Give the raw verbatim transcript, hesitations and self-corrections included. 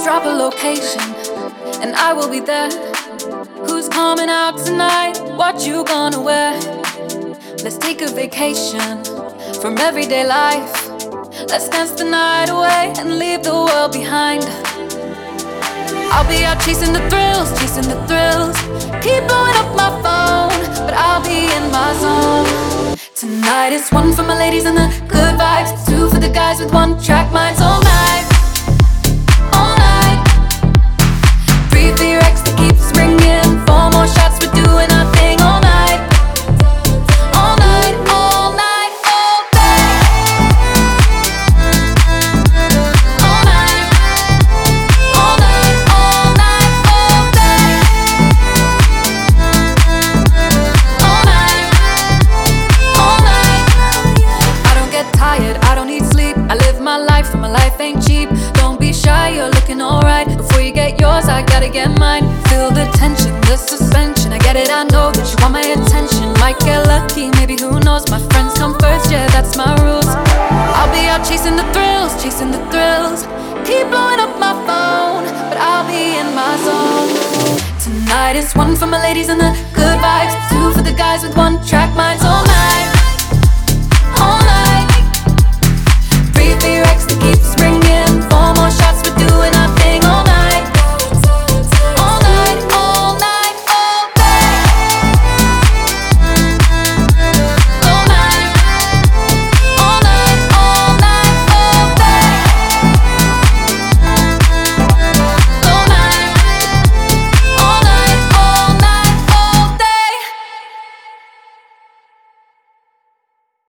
drop a location and I will be there. Who's coming out tonight? What you gonna wear? Let's take a vacation from everyday life. Let's dance the night away and leave the world behind. I'll be out chasing the thrills, chasing the thrills. Keep blowing up my phone, but I'll be in my zone. Tonight is one for my ladies and the good vibes, two for the guys with one track minds all night. All night. Three for your ex that keeps ringing. Four more shots, we're doing our thing all night. All night, all night, all day. All night, all night, all night, all day. All night, all night. I don't get tired, I don't need sleep. I live my life and my life ain't cheap. Don't be shy, you're looking alright. Before you get yours, I gotta get mine. Feel the tension, the suspension. I get it, I know that you want my attention. Might get lucky, maybe who knows. My friends come first, yeah, that's my rules. I'll be out chasing the thrills, chasing the thrills. Keep blowing up my phone, but I'll be in my zone. Tonight is one for my ladies and the